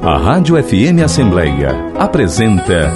A Rádio FM Assembleia apresenta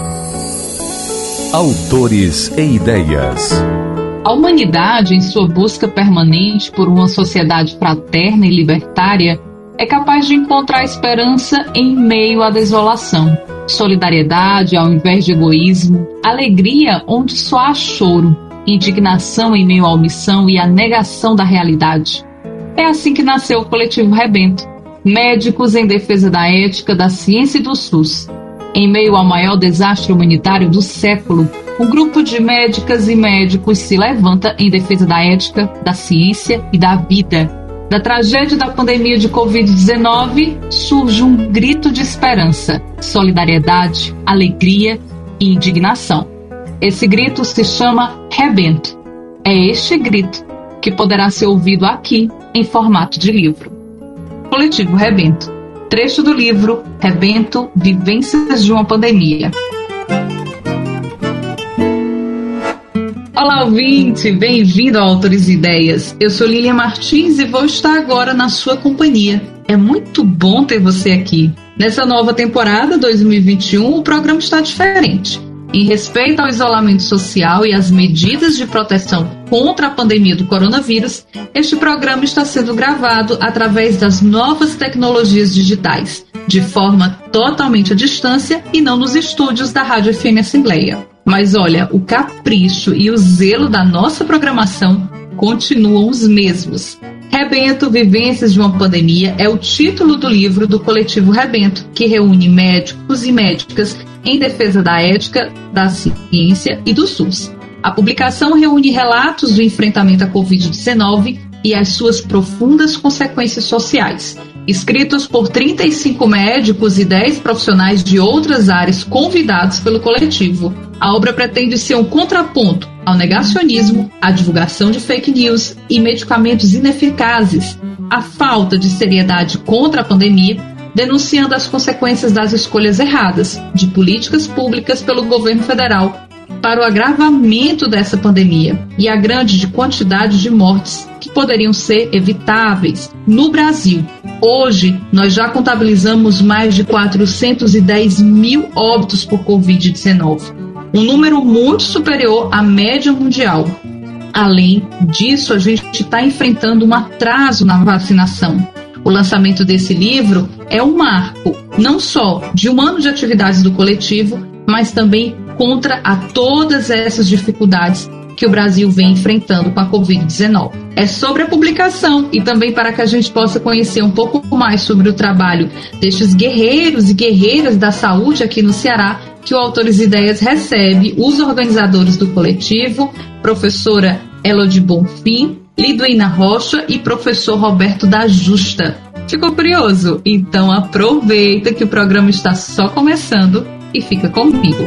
Autores e Ideias. A humanidade, em sua busca permanente por uma sociedade fraterna e libertária, é capaz de encontrar esperança em meio à desolação, solidariedade ao invés de egoísmo, alegria onde só há choro, indignação em meio à omissão e à negação da realidade. É assim que nasceu o Coletivo Rebento, médicos em defesa da ética, da ciência e do SUS. Em meio ao maior desastre humanitário do século, um grupo de médicas e médicos se levanta em defesa da ética, da ciência e da vida. Da tragédia da pandemia de Covid-19 surge um grito de esperança, solidariedade, alegria e indignação. Esse grito se chama Rebento. É este grito que poderá ser ouvido aqui em formato de livro. Coletivo Rebento. Trecho do livro Rebento, Vivências de uma Pandemia. Olá, ouvinte! Bem-vindo ao Autores e Ideias. Eu sou Lilian Martins e vou estar agora na sua companhia. É muito bom ter você aqui. Nessa nova temporada 2021, o programa está diferente. Em respeito ao isolamento social e às medidas de proteção contra a pandemia do coronavírus, este programa está sendo gravado através das novas tecnologias digitais, de forma totalmente à distância e não nos estúdios da Rádio FM Assembleia. Mas olha, o capricho e o zelo da nossa programação continuam os mesmos. Rebento, Vivências de uma Pandemia é o título do livro do Coletivo Rebento, que reúne médicos e médicas em defesa da ética, da ciência e do SUS. A publicação reúne relatos do enfrentamento à Covid-19 e as suas profundas consequências sociais, escritos por 35 médicos e 10 profissionais de outras áreas convidados pelo coletivo. A obra pretende ser um contraponto ao negacionismo, à divulgação de fake news e medicamentos ineficazes, à falta de seriedade contra a pandemia, denunciando as consequências das escolhas erradas de políticas públicas pelo governo federal para o agravamento dessa pandemia e a grande quantidade de mortes que poderiam ser evitáveis no Brasil. Hoje, nós já contabilizamos mais de 410 mil óbitos por Covid-19, um número muito superior à média mundial. Além disso, a gente está enfrentando um atraso na vacinação. O lançamento desse livro é um marco, não só de um ano de atividades do coletivo, mas também contra a todas essas dificuldades que o Brasil vem enfrentando com a Covid-19. É sobre a publicação e também para que a gente possa conhecer um pouco mais sobre o trabalho destes guerreiros e guerreiras da saúde aqui no Ceará, que o Autores e Ideias recebe os organizadores do coletivo, professora Elodie Bonfim, Liduína Rocha e professor Roberto da Justa. Ficou curioso? Então aproveita que o programa está só começando e fica comigo.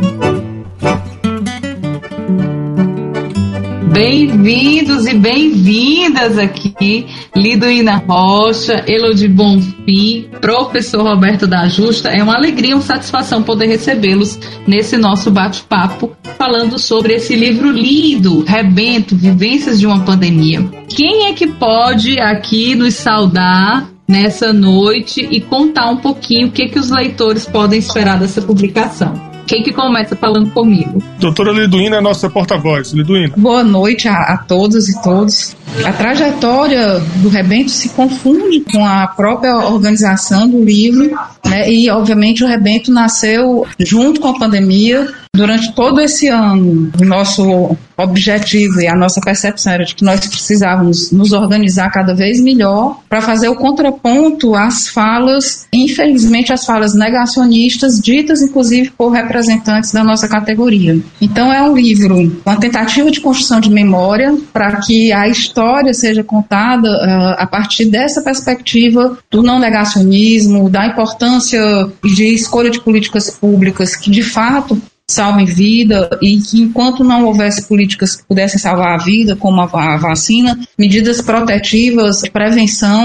Bem-vindos e bem-vindas aqui, Liduína Rocha, Elodie Bonfim, professor Roberto da Justa. É uma alegria e uma satisfação poder recebê-los nesse nosso bate-papo, falando sobre esse livro lindo, Rebento, Vivências de uma Pandemia. Quem é que pode aqui nos saudar nessa noite e contar um pouquinho o que os leitores podem esperar dessa publicação? Quem que começa falando comigo? Doutora Liduína é nossa porta-voz. Liduína. Boa noite a todas e todos. A trajetória do Rebento se confunde com a própria organização do livro, né? E, obviamente, o Rebento nasceu junto com a pandemia. Durante todo esse ano, o nosso objetivo e a nossa percepção era de que nós precisávamos nos organizar cada vez melhor para fazer o contraponto às falas, infelizmente, as falas negacionistas, ditas inclusive por representantes da nossa categoria. Então é um livro, uma tentativa de construção de memória para que a história seja contada a partir dessa perspectiva do não negacionismo, da importância de escolha de políticas públicas que de fato salvem vida e que enquanto não houvesse políticas que pudessem salvar a vida, como a vacina, medidas protetivas, prevenção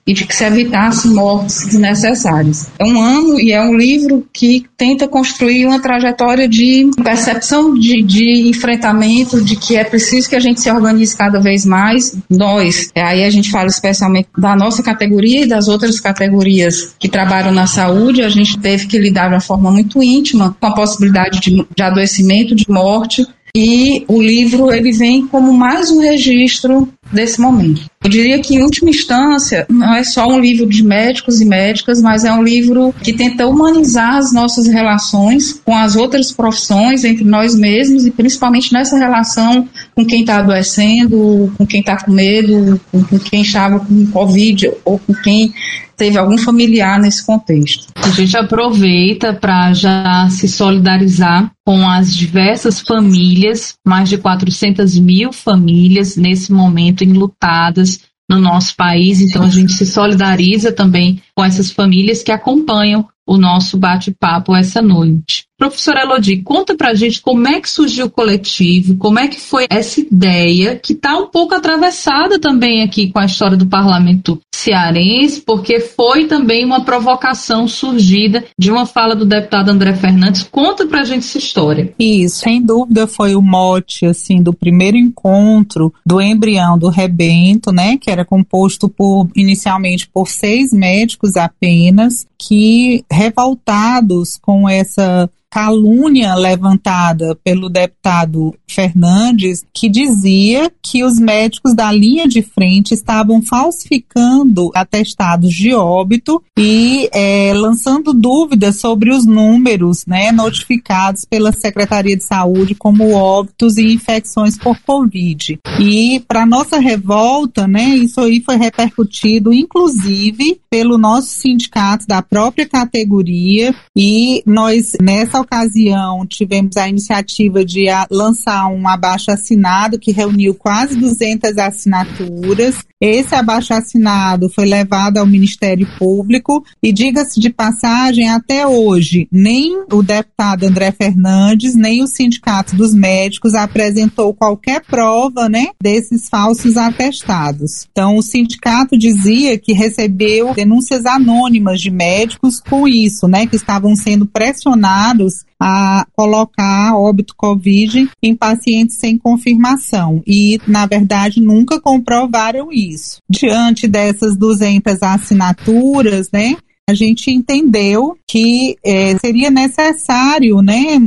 e de que se evitasse mortes desnecessárias. É um ano e é um livro que tenta construir uma trajetória de percepção de enfrentamento, de que é preciso que a gente se organize cada vez mais. Nós, aí a gente fala especialmente da nossa categoria e das outras categorias que trabalham na saúde, a gente teve que lidar de uma forma muito íntima com a possibilidade de adoecimento, de morte, e o livro ele vem como mais um registro desse momento. Eu diria que, em última instância, não é só um livro de médicos e médicas, mas é um livro que tenta humanizar as nossas relações com as outras profissões, entre nós mesmos, e principalmente nessa relação com quem está adoecendo, com quem está com medo, com quem estava com Covid ou com quem teve algum familiar nesse contexto. A gente aproveita para já se solidarizar com as diversas famílias, mais de 400 mil famílias nesse momento enlutadas no nosso país. Então a gente se solidariza também com essas famílias que acompanham o nosso bate-papo essa noite. Professora Elodie, conta pra gente como é que surgiu o coletivo, como é que foi essa ideia, que está um pouco atravessada também aqui com a história do parlamento cearense, porque foi também uma provocação surgida de uma fala do deputado André Fernandes. Conta pra gente essa história. Isso, sem dúvida foi o mote, assim, do primeiro encontro do embrião do rebento, né, que era composto inicialmente por 6 médicos apenas, que revoltados com essa calúnia levantada pelo deputado Fernandes, que dizia que os médicos da linha de frente estavam falsificando atestados de óbito e lançando dúvidas sobre os números, né, notificados pela Secretaria de Saúde como óbitos e infecções por Covid. E, para nossa revolta, né, isso aí foi repercutido, inclusive, pelo nosso sindicato da própria categoria, e nós, nessa ocasião, tivemos a iniciativa de lançar um abaixo-assinado que reuniu quase 200 assinaturas. Esse abaixo-assinado foi levado ao Ministério Público e, diga-se de passagem, até hoje, nem o deputado André Fernandes, nem o Sindicato dos Médicos apresentou qualquer prova, né, desses falsos atestados. Então, o sindicato dizia que recebeu denúncias anônimas de médicos com isso, né, que estavam sendo pressionados a colocar óbito Covid em pacientes sem confirmação e, na verdade, nunca comprovaram isso. Diante dessas 200 assinaturas, né, a gente entendeu que seria necessário, né,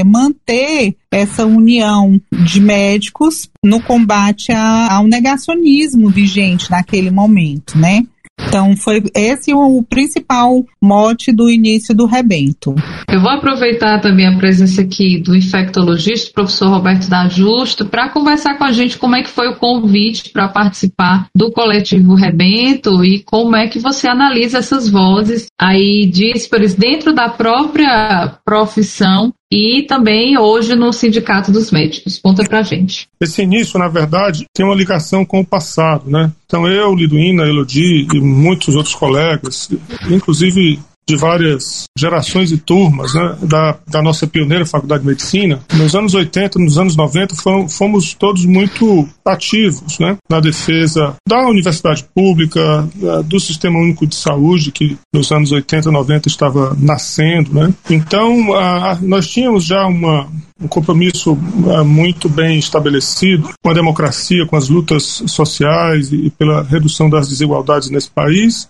manter essa união de médicos no combate ao negacionismo vigente naquele momento, né? Então, foi esse o principal mote do início do rebento. Eu vou aproveitar também a presença aqui do infectologista, o professor Roberto da Justo, para conversar com a gente como é que foi o convite para participar do coletivo Rebento e como é que você analisa essas vozes aí díspares dentro da própria profissão e também hoje no Sindicato dos Médicos. Conta pra gente. Esse início, na verdade, tem uma ligação com o passado, né? Então eu, Liduína, Elodie e muitos outros colegas, inclusive de várias gerações e turmas, né, da nossa pioneira Faculdade de Medicina, nos anos 80, nos anos 90, fomos todos muito ativos, né, na defesa da universidade pública, do Sistema Único de Saúde, que nos anos 80 e 90 estava nascendo, né. Então, nós tínhamos já um compromisso muito bem estabelecido com a democracia, com as lutas sociais e pela redução das desigualdades nesse país.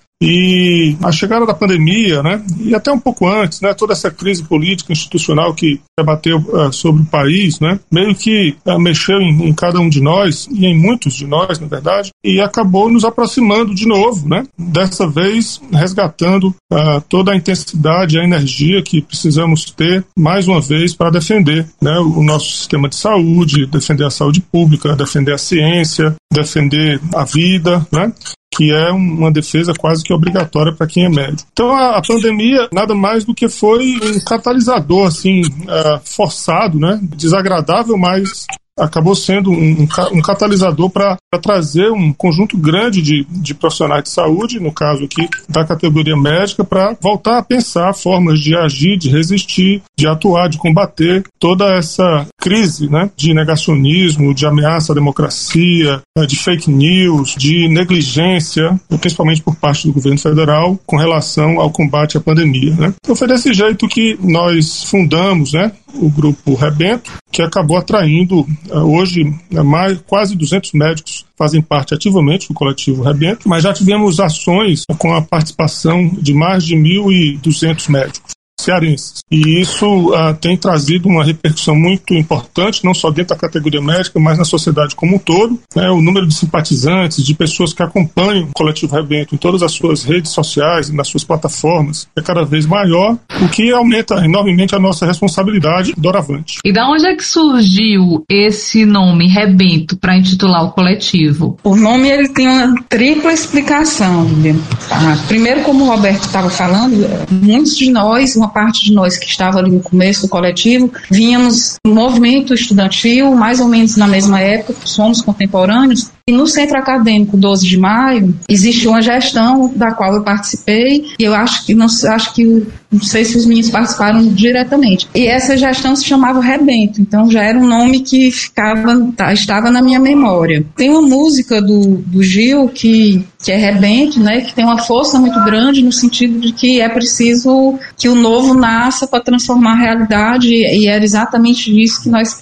E a chegada da pandemia, né, e até um pouco antes, né, toda essa crise política institucional que debateu sobre o país, né, meio que mexeu em cada um de nós, e em muitos de nós, na verdade, e acabou nos aproximando de novo, né, dessa vez resgatando toda a intensidade e a energia que precisamos ter, mais uma vez, para defender, né, o nosso sistema de saúde, defender a saúde pública, defender a ciência, defender a vida, né, que é uma defesa quase que obrigatória para quem é médico. Então a pandemia nada mais do que foi um catalisador assim, forçado, né, desagradável, mas acabou sendo um catalisador para trazer um conjunto grande de profissionais de saúde, no caso aqui da categoria médica, para voltar a pensar formas de agir, de resistir, de atuar, de combater toda essa crise, né, de negacionismo, de ameaça à democracia, de fake news, de negligência, principalmente por parte do governo federal, com relação ao combate à pandemia, né? Então foi desse jeito que nós fundamos, né, o Grupo Rebento, que acabou atraindo, hoje, quase 200 médicos fazem parte ativamente do coletivo Rebento, mas já tivemos ações com a participação de mais de 1.200 médicos cearenses. E isso tem trazido uma repercussão muito importante, não só dentro da categoria médica, mas na sociedade como um todo, né? O número de simpatizantes, de pessoas que acompanham o Coletivo Rebento em todas as suas redes sociais e nas suas plataformas é cada vez maior, o que aumenta enormemente a nossa responsabilidade doravante. E da onde é que surgiu esse nome Rebento para intitular o coletivo? O nome ele tem uma tripla explicação. Primeiro, como o Roberto estava falando, muitos de nós, uma parte de nós que estava ali no começo do coletivo, vínhamos no movimento estudantil, mais ou menos na mesma época, somos contemporâneos, e no Centro Acadêmico 12 de Maio existe uma gestão da qual eu participei, e eu acho que não sei se os meninos participaram diretamente. E essa gestão se chamava Rebento, então já era um nome que estava na minha memória. Tem uma música do Gil que é Rebento, né, que tem uma força muito grande no sentido de que é preciso que o novo nasça para transformar a realidade, e era exatamente isso que nós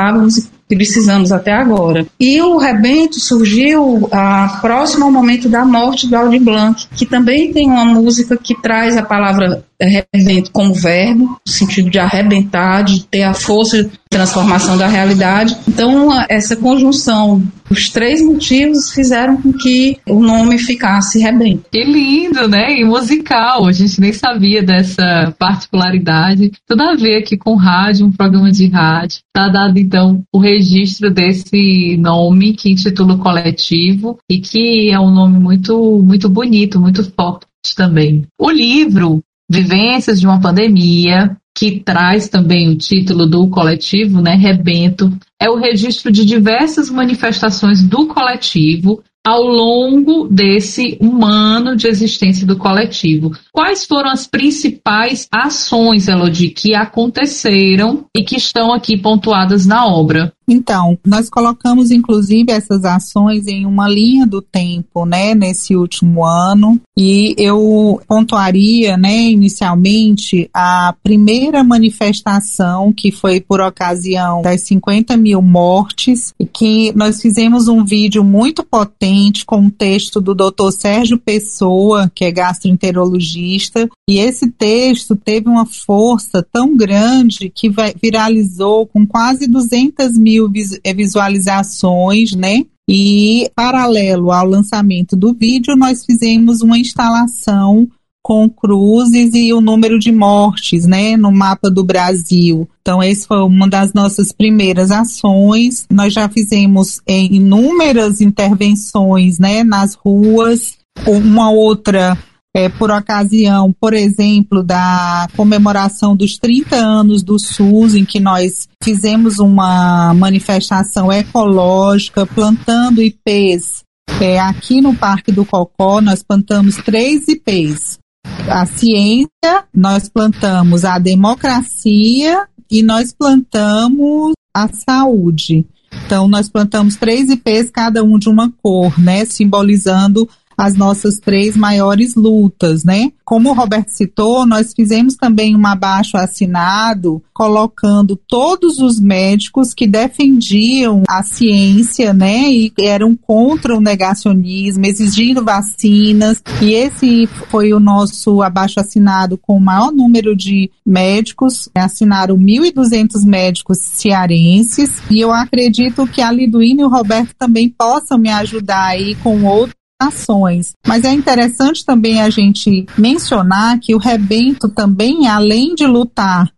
precisamos até agora. E o Rebento surgiu próximo ao momento da morte do Aldir Blanc, que também tem uma música que traz a palavra rebento como verbo, no sentido de arrebentar, de ter a força de transformação da realidade. Então, essa conjunção, os três motivos fizeram com que o nome ficasse Rebento. Que lindo, né? E musical, a gente nem sabia dessa particularidade. Tudo a ver aqui com rádio, um programa de rádio. Está dado, então, o registro desse nome que intitula o coletivo e que é um nome muito, muito bonito, muito forte também. O livro Vivências de uma Pandemia, que traz também o título do coletivo, né, Rebento, é o registro de diversas manifestações do coletivo ao longo desse um ano de existência do coletivo. Quais foram as principais ações, Elodie, que aconteceram e que estão aqui pontuadas na obra? Então, nós colocamos inclusive essas ações em uma linha do tempo, né, nesse último ano, e eu pontuaria, né, inicialmente a primeira manifestação que foi por ocasião das 50 mil mortes, e que nós fizemos um vídeo muito potente com um texto do Dr. Sérgio Pessoa, que é gastroenterologista, e esse texto teve uma força tão grande que viralizou com quase 200 mil visualizações, né? E, paralelo ao lançamento do vídeo, nós fizemos uma instalação com cruzes e o número de mortes, né, no mapa do Brasil. Então, essa foi uma das nossas primeiras ações. Nós já fizemos inúmeras intervenções, né, nas ruas. Uma outra por ocasião, por exemplo, da comemoração dos 30 anos do SUS, em que nós fizemos uma manifestação ecológica, plantando ipês. Aqui no Parque do Cocó, nós plantamos 3 ipês. A ciência, nós plantamos a democracia e nós plantamos a saúde. Então, nós plantamos 3 ipês, cada um de uma cor, né, simbolizando as nossas 3 maiores lutas, né? Como o Roberto citou, nós fizemos também um abaixo-assinado colocando todos os médicos que defendiam a ciência, né? E eram contra o negacionismo, exigindo vacinas. E esse foi o nosso abaixo-assinado com o maior número de médicos. Assinaram 1.200 médicos cearenses. E eu acredito que a Liduína e o Roberto também possam me ajudar aí com outros ações. Mas é interessante também a gente mencionar que o Rebento também, além de lutar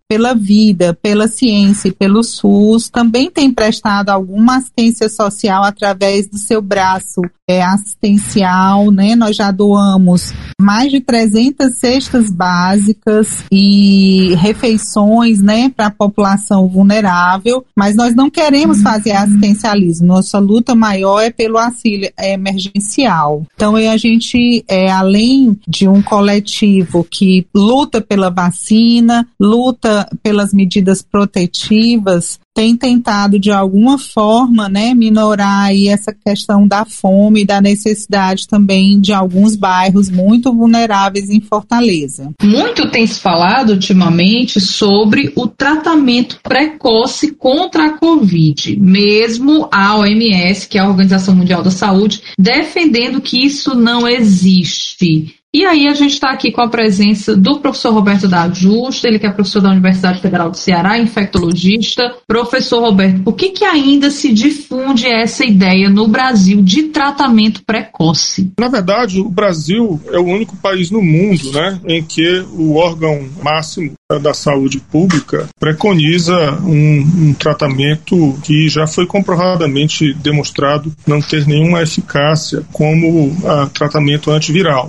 pela vida, pela ciência e pelo SUS, também tem prestado alguma assistência social através do seu braço assistencial, né? Nós já doamos mais de 300 cestas básicas e refeições, né, para a população vulnerável, mas nós não queremos fazer assistencialismo. Nossa luta maior é pelo auxílio emergencial. Então, a gente, além de um coletivo que luta pela vacina, luta pelas medidas protetivas, tem tentado de alguma forma, né, minorar aí essa questão da fome e da necessidade também de alguns bairros muito vulneráveis em Fortaleza. Muito tem se falado ultimamente sobre o tratamento precoce contra a Covid, mesmo a OMS, que é a Organização Mundial da Saúde, defendendo que isso não existe. E aí a gente está aqui com a presença do professor Roberto da Justa, ele que é professor da Universidade Federal do Ceará, infectologista. Professor Roberto, por que ainda se difunde essa ideia no Brasil de tratamento precoce? Na verdade, o Brasil é o único país no mundo, né, em que o órgão máximo da saúde pública preconiza um tratamento que já foi comprovadamente demonstrado não ter nenhuma eficácia como tratamento antiviral.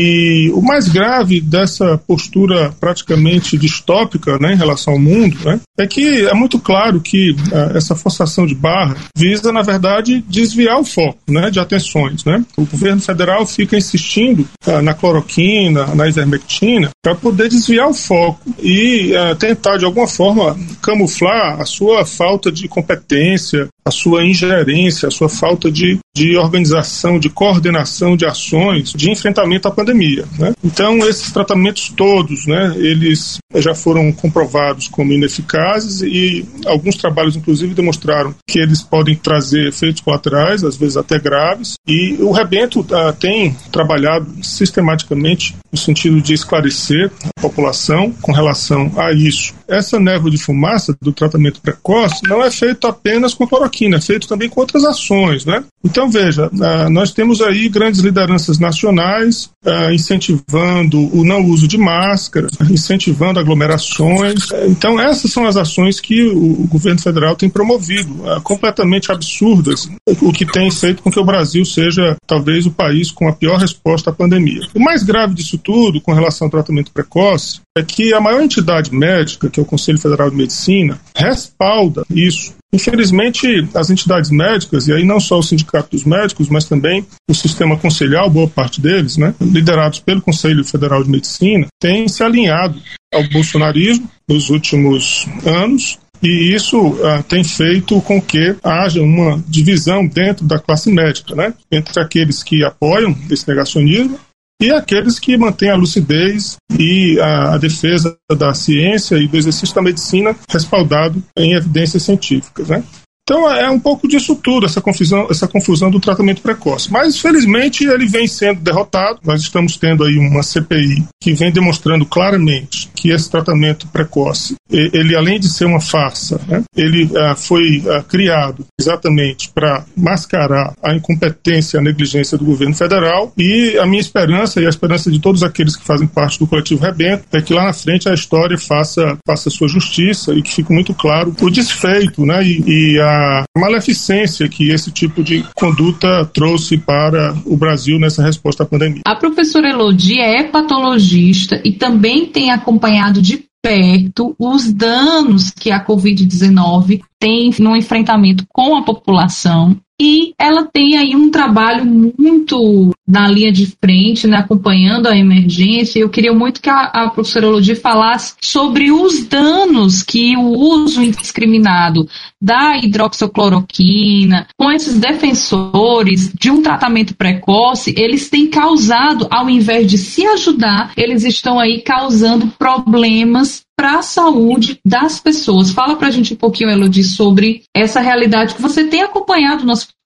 E o mais grave dessa postura praticamente distópica, né, em relação ao mundo, né, é que é muito claro que essa forçação de barra visa, na verdade, desviar o foco, né, de atenções, né? O governo federal fica insistindo na cloroquina, na ivermectina, para poder desviar o foco e tentar, de alguma forma, camuflar a sua falta de competência, a sua ingerência, a sua falta de organização, de coordenação de ações de enfrentamento à pandemia, né? Então, esses tratamentos todos, né, eles já foram comprovados como ineficazes e alguns trabalhos, inclusive, demonstraram que eles podem trazer efeitos colaterais, às vezes até graves, e o Rebento tem trabalhado sistematicamente no sentido de esclarecer a população com relação a isso. Essa névoa de fumaça do tratamento precoce não é feito apenas com cloroquina, é feito também com outras ações, né? Então, veja, nós temos aí grandes lideranças nacionais incentivando o não uso de máscara, incentivando aglomerações. Então, essas são as ações que o governo federal tem promovido, completamente absurdas, o que tem feito com que o Brasil seja, talvez, o país com a pior resposta à pandemia. O mais grave disso tudo, com relação ao tratamento precoce, é que a maior entidade médica, que é o Conselho Federal de Medicina, respalda isso. Infelizmente, as entidades médicas, e aí não só o Sindicato dos Médicos, mas também o sistema conselhal, boa parte deles, né, liderados pelo Conselho Federal de Medicina, têm se alinhado ao bolsonarismo nos últimos anos, e isso tem feito com que haja uma divisão dentro da classe médica, né, entre aqueles que apoiam esse negacionismo e aqueles que mantêm a lucidez e a defesa da ciência e do exercício da medicina respaldado em evidências científicas, né? Então é um pouco disso tudo, essa confusão do tratamento precoce. Mas, felizmente, ele vem sendo derrotado. Nós estamos tendo aí uma CPI que vem demonstrando claramente que esse tratamento precoce, ele além de ser uma farsa, né, ele foi criado exatamente para mascarar a incompetência e a negligência do governo federal, e a minha esperança e a esperança de todos aqueles que fazem parte do coletivo Rebento é que lá na frente a história faça sua justiça e que fique muito claro o desfeito, né, e a maleficência que esse tipo de conduta trouxe para o Brasil nessa resposta à pandemia. A professora Elodie é hepatologista e também tem acompanhado de perto os danos que a Covid-19 tem no enfrentamento com a população. E ela tem aí um trabalho muito na linha de frente, né, acompanhando a emergência. Eu queria muito que a professora Elodie falasse sobre os danos que o uso indiscriminado da hidroxicloroquina, com esses defensores de um tratamento precoce, eles têm causado, ao invés de se ajudar, eles estão aí causando problemas para a saúde das pessoas. Fala para a gente um pouquinho, Elodie, sobre essa realidade que você tem acompanhado no Hospital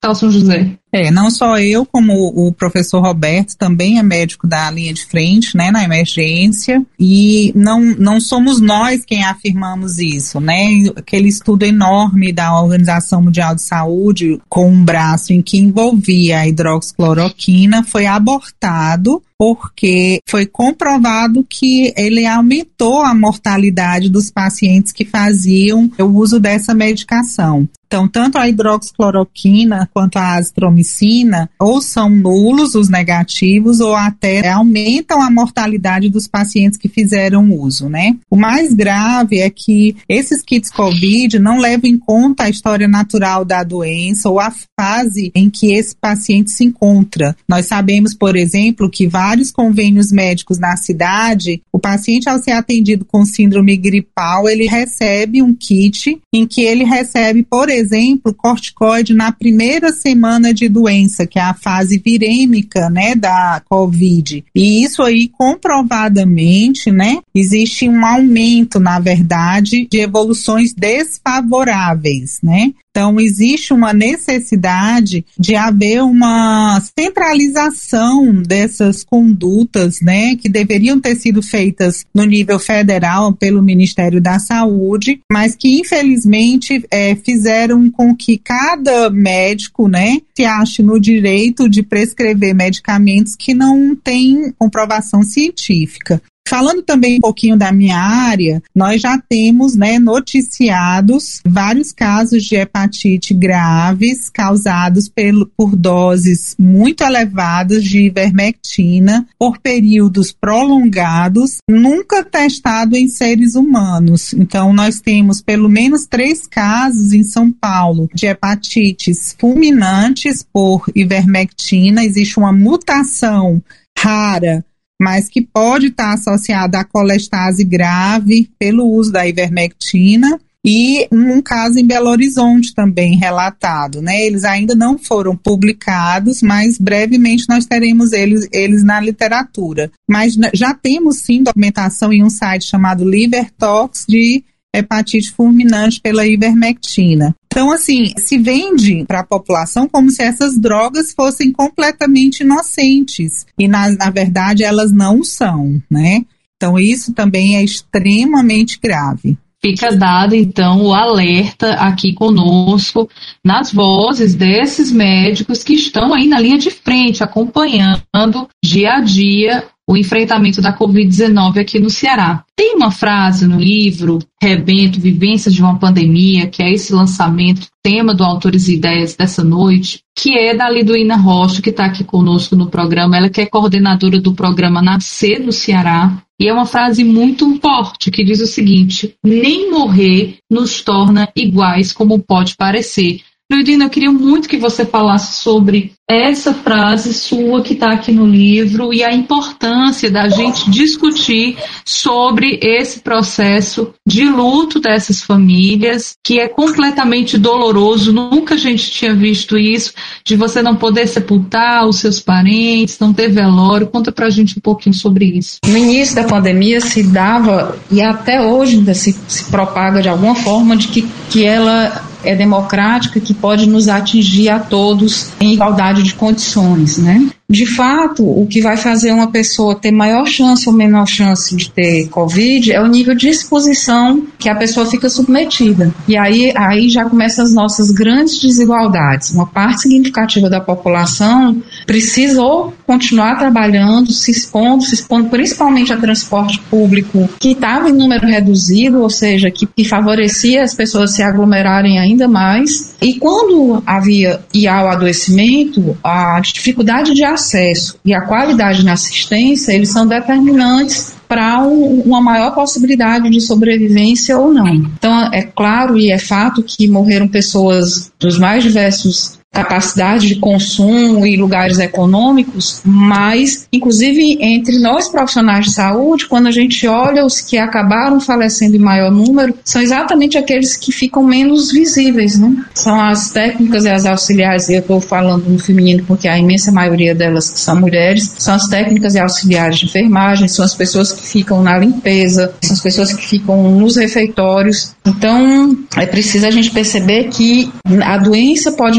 Hospital São José. Não só eu, como o professor Roberto também é médico da linha de frente, né, na emergência, e não somos nós quem afirmamos isso, né? Aquele estudo enorme da Organização Mundial de Saúde, com um braço em que envolvia a hidroxicloroquina, foi abortado porque foi comprovado que ele aumentou a mortalidade dos pacientes que faziam o uso dessa medicação. Então, tanto a hidroxicloroquina quanto a azitromicina ou são nulos os negativos ou até aumentam a mortalidade dos pacientes que fizeram uso, né? O mais grave é que esses kits COVID não levam em conta a história natural da doença ou a fase em que esse paciente se encontra. Nós sabemos, por exemplo, que vários convênios médicos na cidade, o paciente ao ser atendido com síndrome gripal, ele recebe um kit em que ele recebe, por exemplo, corticoide na primeira semana de doença, que é a fase virêmica, né, da COVID. E isso aí, comprovadamente, né, existe um aumento, na verdade, de evoluções desfavoráveis, né? Então, existe uma necessidade de haver uma centralização dessas condutas, né, que deveriam ter sido feitas no nível federal pelo Ministério da Saúde, mas que, infelizmente, fizeram com que cada médico, né, se ache no direito de prescrever medicamentos que não têm comprovação científica. Falando também um pouquinho da minha área, nós já temos, né, noticiados vários casos de hepatite graves causados por doses muito elevadas de ivermectina por períodos prolongados, nunca testado em seres humanos. Então, nós temos pelo menos 3 casos em São Paulo de hepatites fulminantes por ivermectina. Existe uma mutação rara, mas que pode estar associada à colestase grave pelo uso da ivermectina, e um caso em Belo Horizonte também relatado, né? Eles ainda não foram publicados, mas brevemente nós teremos eles na literatura. Mas já temos sim documentação em um site chamado LiverTox de hepatite fulminante pela ivermectina. Então, assim, se vende para a população como se essas drogas fossem completamente inocentes. E, na verdade, elas não são, né? Então, isso também é extremamente grave. Fica dado, então, o alerta aqui conosco, nas vozes desses médicos que estão aí na linha de frente, acompanhando dia a dia o enfrentamento da Covid-19 aqui no Ceará. Tem uma frase no livro Rebento, Vivências de uma Pandemia, que é esse lançamento, tema do Autores e Ideias dessa noite, que é da Liduína Rocha, que está aqui conosco no programa. Ela que é coordenadora do programa Nascer no Ceará. E é uma frase muito forte, que diz o seguinte: nem morrer nos torna iguais como pode parecer. Liduína, eu queria muito que você falasse sobre essa frase sua que está aqui no livro e a importância da gente discutir sobre esse processo de luto dessas famílias, que é completamente doloroso. Nunca a gente tinha visto isso, de você não poder sepultar os seus parentes, não ter velório. Conta pra gente um pouquinho sobre isso. No início da pandemia se dava, e até hoje ainda se propaga de alguma forma, de que ela é democrática, que pode nos atingir a todos em igualdade de condições, né? De fato, o que vai fazer uma pessoa ter maior chance ou menor chance de ter Covid é o nível de exposição que a pessoa fica submetida. E aí já começam as nossas grandes desigualdades. Uma parte significativa da população precisou continuar trabalhando, se expondo principalmente a transporte público, que estava em número reduzido, ou seja, que favorecia as pessoas se aglomerarem ainda mais. E quando há o adoecimento, a dificuldade de acesso e a qualidade na assistência, eles são determinantes para uma maior possibilidade de sobrevivência ou não. Então, é claro e é fato que morreram pessoas dos mais diversos capacidade de consumo e lugares econômicos, mas, inclusive, entre nós profissionais de saúde, quando a gente olha os que acabaram falecendo em maior número, são exatamente aqueles que ficam menos visíveis, né? São as técnicas e as auxiliares, e eu estou falando no feminino porque a imensa maioria delas são mulheres, são as técnicas e auxiliares de enfermagem, são as pessoas que ficam na limpeza, são as pessoas que ficam nos refeitórios. Então, é preciso a gente perceber que a doença pode nos acometer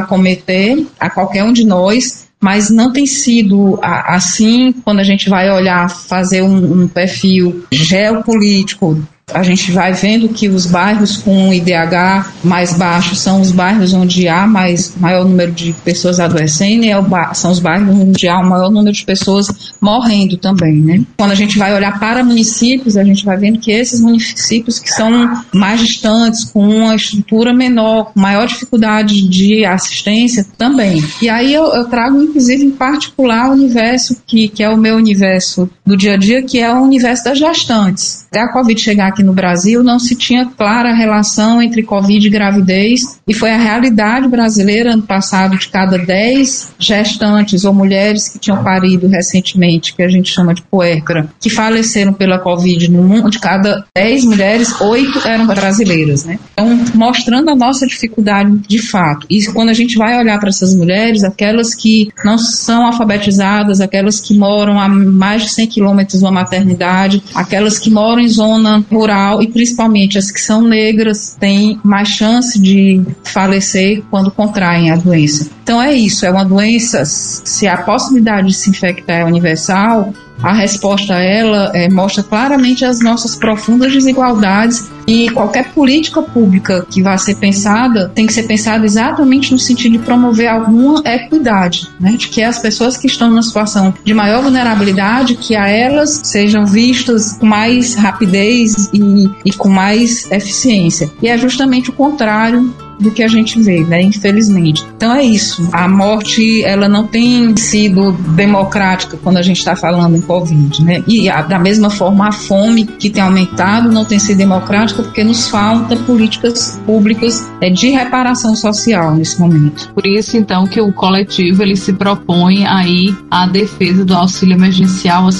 acometer a qualquer um de nós, mas não tem sido assim. Quando a gente vai olhar, fazer um perfil geopolítico, a gente vai vendo que os bairros com IDH mais baixo são os bairros onde há maior número de pessoas adoecendo, e são os bairros onde há o maior número de pessoas morrendo também, né? Quando a gente vai olhar para municípios, a gente vai vendo que esses municípios que são mais distantes, com uma estrutura menor, com maior dificuldade de assistência também. E aí eu trago, inclusive, em particular, o universo que é o meu universo do dia a dia, que é o universo das gestantes. Até a Covid chegar aqui no Brasil, não se tinha clara relação entre Covid e gravidez, e foi a realidade brasileira ano passado, de cada 10 gestantes ou mulheres que tinham parido recentemente, que a gente chama de puérpera, que faleceram pela Covid no mundo, de cada 10 mulheres, 8 eram brasileiras, né? Então, mostrando a nossa dificuldade de fato. E quando a gente vai olhar para essas mulheres, aquelas que não são alfabetizadas, aquelas que moram a mais de 100 quilômetros de uma maternidade, aquelas que moram em zona rural, e principalmente as que são negras, têm mais chance de falecer quando contraem a doença. Então é isso, é uma doença, se a possibilidade de se infectar é universal, a resposta a ela mostra claramente as nossas profundas desigualdades, e qualquer política pública que vá ser pensada tem que ser pensada exatamente no sentido de promover alguma equidade, né? De que as pessoas que estão numa situação de maior vulnerabilidade, que a elas sejam vistas com mais rapidez e com mais eficiência. E é justamente o contrário do que a gente vê, né, infelizmente. Então é isso, a morte, ela não tem sido democrática quando a gente está falando em Covid, né, e da mesma forma a fome que tem aumentado não tem sido democrática porque nos falta políticas públicas de reparação social nesse momento. Por isso, então, que o coletivo, ele se propõe aí a defesa do auxílio emergencial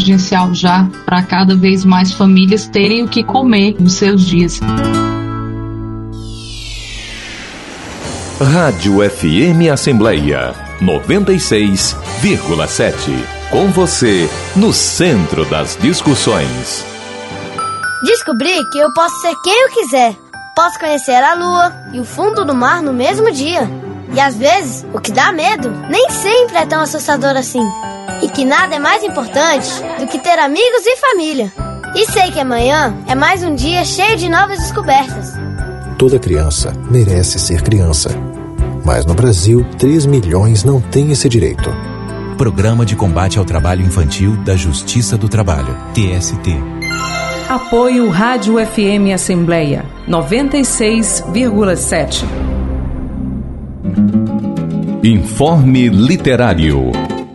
já para cada vez mais famílias terem o que comer nos seus dias. Rádio FM Assembleia 96,7. Com você, no centro das discussões. Descobri que eu posso ser quem eu quiser. Posso conhecer a lua e o fundo do mar no mesmo dia. E às vezes, o que dá medo nem sempre é tão assustador assim. E que nada é mais importante do que ter amigos e família. E sei que amanhã é mais um dia cheio de novas descobertas. Toda criança merece ser criança. Mas no Brasil, 3 milhões não têm esse direito. Programa de Combate ao Trabalho Infantil da Justiça do Trabalho, TST. Apoio Rádio FM Assembleia 96,7. Informe Literário.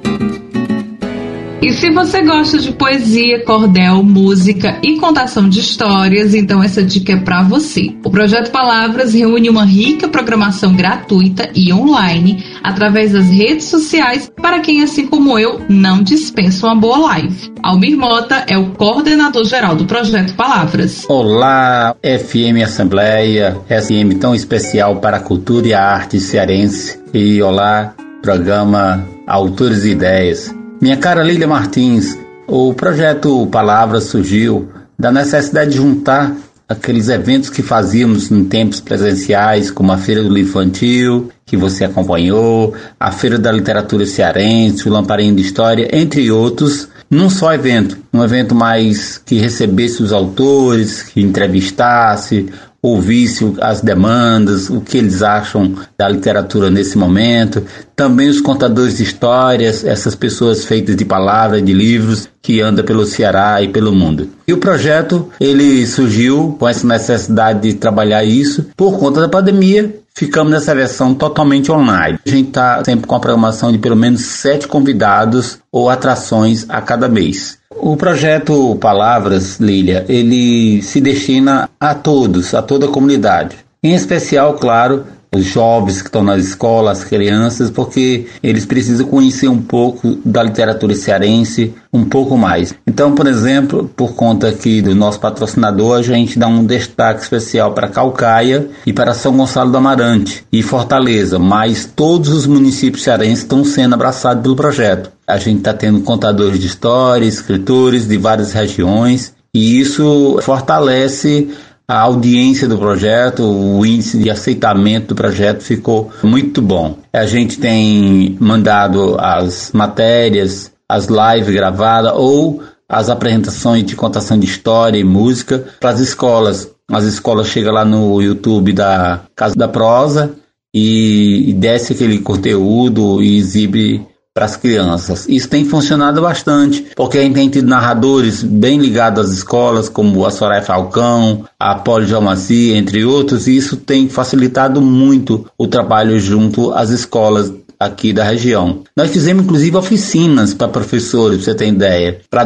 E se você gosta de poesia, cordel, música e contação de histórias, então essa dica é para você. O Projeto Palavras reúne uma rica programação gratuita e online através das redes sociais para quem, assim como eu, não dispensa uma boa live. Almir Mota é o coordenador geral do Projeto Palavras. Olá, FM Assembleia, FM tão especial para a cultura e a arte cearense. E olá, programa Autores e Ideias. Minha cara Lília Martins, o Projeto Palavras surgiu da necessidade de juntar aqueles eventos que fazíamos em tempos presenciais, como a Feira do Livro Infantil, que você acompanhou, a Feira da Literatura Cearense, o Lamparinho de História, entre outros, num só evento. Um evento mais que recebesse os autores, que entrevistasse, ouvisse as demandas, o que eles acham da literatura nesse momento. Também os contadores de histórias, essas pessoas feitas de palavras, de livros, que andam pelo Ceará e pelo mundo. E o projeto, ele surgiu com essa necessidade de trabalhar isso. Por conta da pandemia, ficamos nessa versão totalmente online. A gente está sempre com a programação de pelo menos 7 convidados ou atrações a cada mês. O projeto Palavras, Lília, ele se destina a todos, a toda a comunidade. Em especial, claro, os jovens que estão nas escolas, as crianças, porque eles precisam conhecer um pouco da literatura cearense, um pouco mais. Então, por exemplo, por conta aqui do nosso patrocinador, a gente dá um destaque especial para Caucaia e para São Gonçalo do Amarante e Fortaleza, mas todos os municípios cearenses estão sendo abraçados pelo projeto. A gente está tendo contadores de histórias, escritores de várias regiões, e isso fortalece a audiência do projeto, o índice de aceitamento do projeto ficou muito bom. A gente tem mandado as matérias, as lives gravadas ou as apresentações de contação de história e música para as escolas. As escolas chegam lá no YouTube da Casa da Prosa e desce aquele conteúdo e exibe para as crianças. Isso tem funcionado bastante, porque a gente tem tido narradores bem ligados às escolas, como a Soraya Falcão, a Poli Jalmaci, entre outros, e isso tem facilitado muito o trabalho junto às escolas aqui da região. Nós fizemos inclusive oficinas para professores, para você ter ideia, para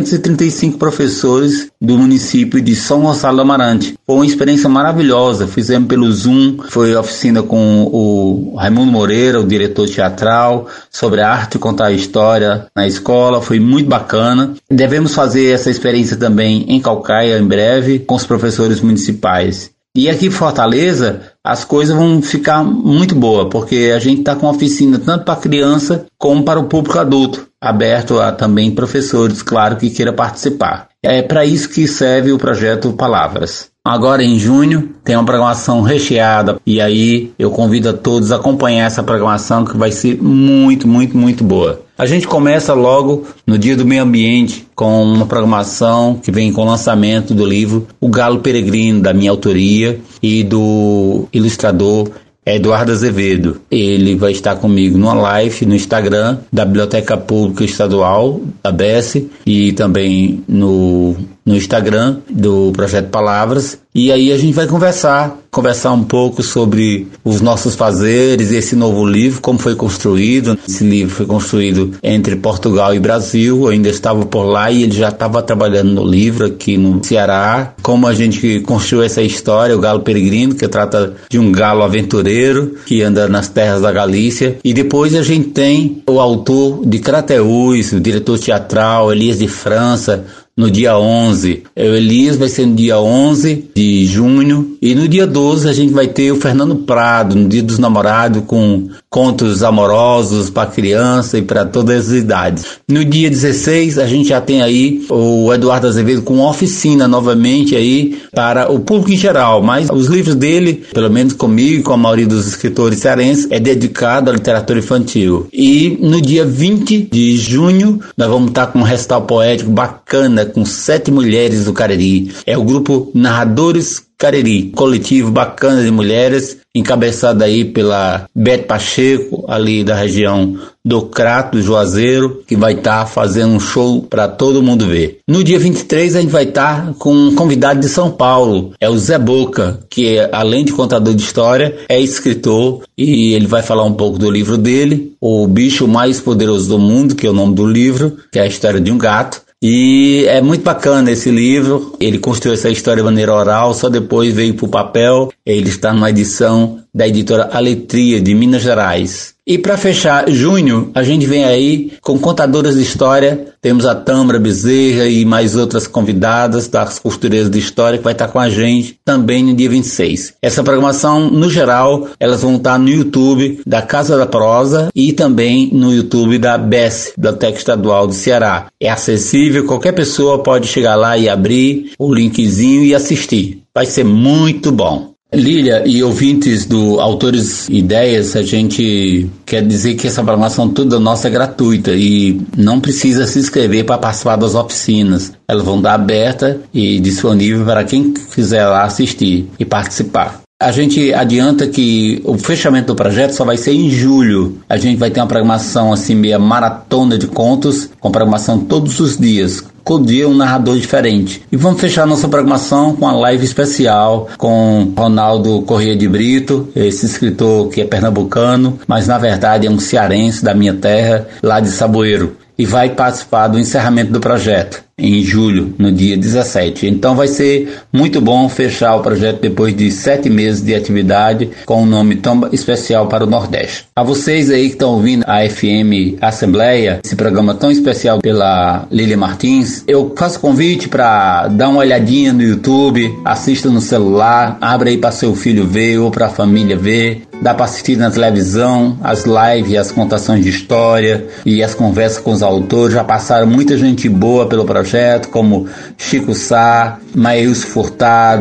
235 professores do município de São Gonçalo do Amarante. Foi uma experiência maravilhosa, fizemos pelo Zoom, foi oficina com o Raimundo Moreira, o diretor teatral, sobre a arte de contar a história na escola, foi muito bacana. Devemos fazer essa experiência também em Caucaia em breve, com os professores municipais. E aqui em Fortaleza, as coisas vão ficar muito boas, porque a gente está com oficina tanto para criança como para o público adulto, aberto a também professores, claro, que queira participar. É para isso que serve o projeto Palavras. Agora em junho tem uma programação recheada e aí eu convido a todos a acompanhar essa programação que vai ser muito, muito, muito boa. A gente começa logo no Dia do Meio Ambiente com uma programação que vem com o lançamento do livro O Galo Peregrino, da minha autoria e do ilustrador Eduardo Azevedo. Ele vai estar comigo numa live no Instagram da Biblioteca Pública Estadual, da BES, e também no Instagram do Projeto Palavras. E aí a gente vai conversar um pouco sobre os nossos fazeres e esse novo livro, como foi construído. Esse livro foi construído entre Portugal e Brasil, eu ainda estava por lá e ele já estava trabalhando no livro aqui no Ceará. Como a gente construiu essa história, o Galo Peregrino, que trata de um galo aventureiro que anda nas terras da Galícia. E depois a gente tem o autor de Crateús, o diretor teatral, Elias de França, no dia 11. O Elias vai ser no dia 11 de junho. E no dia 12 a gente vai ter o Fernando Prado, no Dia dos Namorados, com contos amorosos para criança e para todas as idades. No dia 16 a gente já tem aí o Eduardo Azevedo com oficina novamente aí para o público em geral. Mas os livros dele, pelo menos comigo e com a maioria dos escritores cearenses, é dedicado à literatura infantil. E no dia 20 de junho nós vamos estar com um recital poético bacana com 7 mulheres do Cariri. É o grupo Narradores Cariri, coletivo bacana de mulheres, encabeçado aí pela Bete Pacheco, ali da região do Crato, do Juazeiro, que vai estar fazendo um show para todo mundo ver. No dia 23 a gente vai estar com um convidado de São Paulo, é o Zé Boca, que além de contador de história, é escritor e ele vai falar um pouco do livro dele, O Bicho Mais Poderoso do Mundo, que é o nome do livro, que é a história de um gato. E é muito bacana esse livro, ele construiu essa história de maneira oral, só depois veio para o papel, ele está numa edição da editora Aletria, de Minas Gerais. E para fechar junho, a gente vem aí com contadoras de história, temos a Tâmara Bezerra e mais outras convidadas das costureiras de história que vai estar com a gente também no dia 26. Essa programação, no geral, elas vão estar no YouTube da Casa da Prosa e também no YouTube da BES, Biblioteca Estadual do Ceará. É acessível, qualquer pessoa pode chegar lá e abrir o linkzinho e assistir. Vai ser muito bom. Lília e ouvintes do Autores Ideias, a gente quer dizer que essa programação toda nossa é gratuita e não precisa se inscrever para participar das oficinas. Elas vão estar abertas e disponíveis para quem quiser lá assistir e participar. A gente adianta que o fechamento do projeto só vai ser em julho. A gente vai ter uma programação assim, meia maratona de contos, com programação todos os dias. Todo dia um narrador diferente. E vamos fechar nossa programação com uma live especial com Ronaldo Corrêa de Brito, esse escritor que é pernambucano, mas na verdade é um cearense da minha terra, lá de Saboeiro. E vai participar do encerramento do projeto em julho, no dia 17. Então vai ser muito bom fechar o projeto depois de 7 meses de atividade com um nome tão especial para o Nordeste. A vocês aí que estão ouvindo a FM Assembleia, esse programa tão especial pela Lília Martins, eu faço convite para dar uma olhadinha no YouTube, assista no celular, abre aí para seu filho ver ou para a família ver. Dá para assistir na televisão, as lives, as contações de história e as conversas com os autores. Já passaram muita gente boa pelo projeto, como Chico Sá, Maílson Furtado,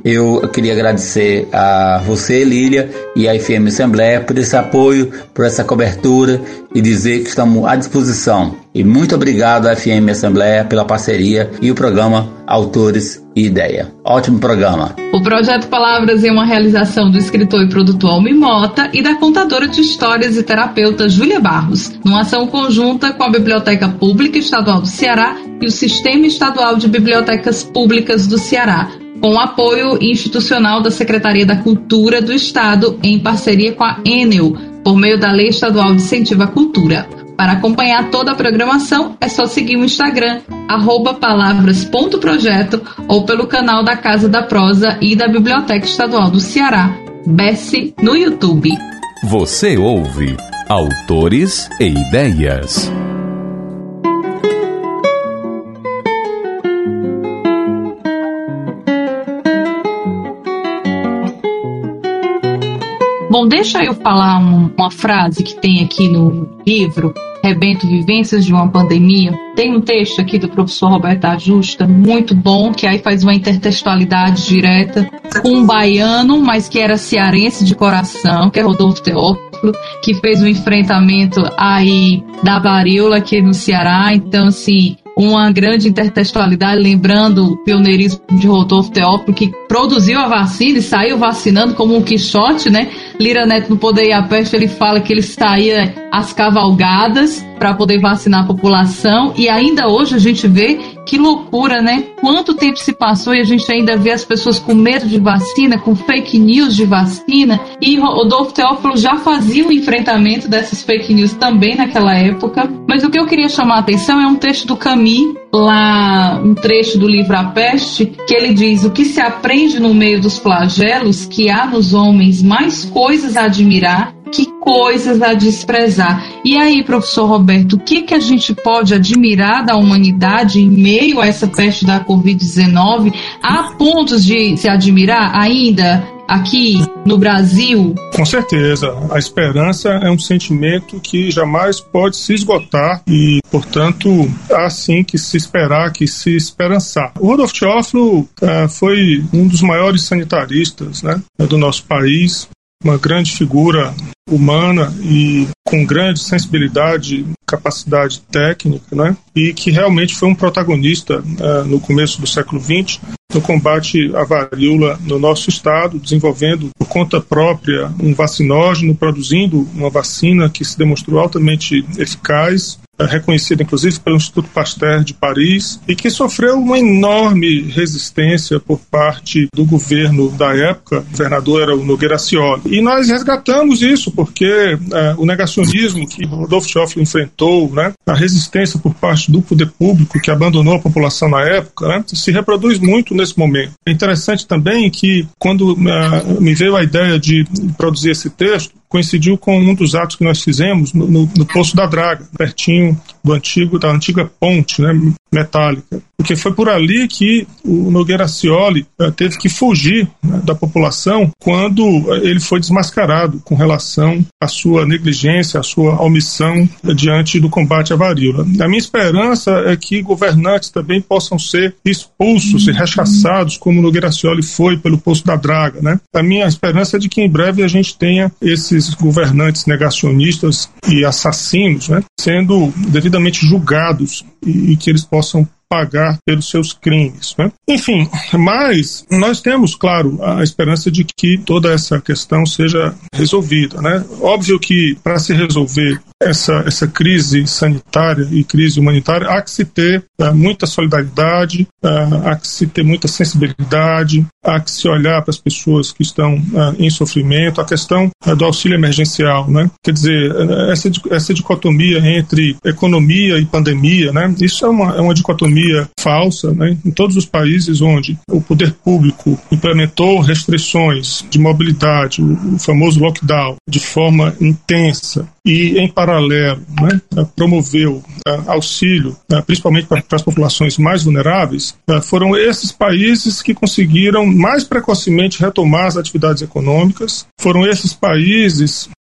Eu queria agradecer a você, Lília, e a FM Assembleia por esse apoio, por essa cobertura e dizer que estamos à disposição. E muito obrigado à FM Assembleia pela parceria e o programa Autores e Ideia. Ótimo programa. O projeto Palavras é uma realização do escritor e produtor Almi Mota e da contadora de histórias e terapeuta Júlia Barros, numa ação conjunta com a Biblioteca Pública Estadual do Ceará e o Sistema Estadual de Bibliotecas Públicas do Ceará, com o apoio institucional da Secretaria da Cultura do Estado, em parceria com a Enel, por meio da Lei Estadual de Incentivo à Cultura. Para acompanhar toda a programação, é só seguir o Instagram, @palavras.projeto, ou pelo canal da Casa da Prosa e da Biblioteca Estadual do Ceará, BES, no YouTube. Você ouve Autores e Ideias. Bom, deixa eu falar uma frase que tem aqui no livro, Rebento, Vivências de uma Pandemia. Tem um texto aqui do professor Roberto Ajusta, muito bom, que aí faz uma intertextualidade direta com um baiano, mas que era cearense de coração, que é Rodolfo Teófilo, que fez um enfrentamento aí da varíola aqui no Ceará. Então, assim, uma grande intertextualidade, lembrando o pioneirismo de Rodolfo Teófilo, que produziu a vacina e saiu vacinando como um Quixote, né? Lira Neto, no Poder e a Peste, ele fala que ele saía às cavalgadas para poder vacinar a população, e ainda hoje a gente vê que loucura, né? Quanto tempo se passou e a gente ainda vê as pessoas com medo de vacina, com fake news de vacina, e Rodolfo Teófilo já fazia o enfrentamento dessas fake news também naquela época. Mas o que eu queria chamar a atenção é um texto do Camus, lá um trecho do livro A Peste, que ele diz: o que se aprende no meio dos flagelos, que há nos homens mais coisas a admirar que coisas a desprezar. E aí, professor Roberto, o que a gente pode admirar da humanidade em meio a essa peste da Covid-19? Há pontos de se admirar ainda aqui no Brasil? Com certeza. A esperança é um sentimento que jamais pode se esgotar e, portanto, há sim que se esperar, que se esperançar. O Rodolfo Teófilo foi um dos maiores sanitaristas, né, do nosso país, uma grande figura humana e com grande sensibilidade, capacidade técnica, né? E que realmente foi um protagonista no começo do século XX no combate à varíola no nosso estado, desenvolvendo por conta própria um vacinógeno, produzindo uma vacina que se demonstrou altamente eficaz, reconhecida inclusive pelo Instituto Pasteur de Paris, e que sofreu uma enorme resistência por parte do governo da época. O governador era o Nogueira Scioli. E nós resgatamos isso, porque o negacionismo que Rodolfo Teófilo enfrentou, né, a resistência por parte do poder público, que abandonou a população na época, né, se reproduz muito nesse momento. É interessante também que, quando me veio a ideia de produzir esse texto, coincidiu com um dos atos que nós fizemos no Poço da Draga, pertinho da antiga ponte, né, metálica. Porque foi por ali que o Nogueira Scioli teve que fugir, né, da população quando ele foi desmascarado com relação à sua negligência, à sua omissão diante do combate à varíola. A minha esperança é que governantes também possam ser expulsos e rechaçados, como o Nogueira Scioli foi pelo Poço da Draga, né? A minha esperança é de que em breve a gente tenha esses governantes negacionistas e assassinos, né, sendo devidamente julgados e que eles possam pagar pelos seus crimes, né? Enfim, mas nós temos, claro, a esperança de que toda essa questão seja resolvida, né? Óbvio que para se resolver essa crise sanitária e crise humanitária, há que se ter muita solidariedade, há que se ter muita sensibilidade, há que se olhar para as pessoas que estão em sofrimento, a questão do auxílio emergencial, né? Quer dizer, essa dicotomia entre economia e pandemia, né? Isso é uma dicotomia falsa, né? Em todos os países onde o poder público implementou restrições de mobilidade, o famoso lockdown, de forma intensa, e em paralelo, né, promoveu auxílio, principalmente para as populações mais vulneráveis, foram esses países que conseguiram mais precocemente retomar as atividades econômicas, foram esses países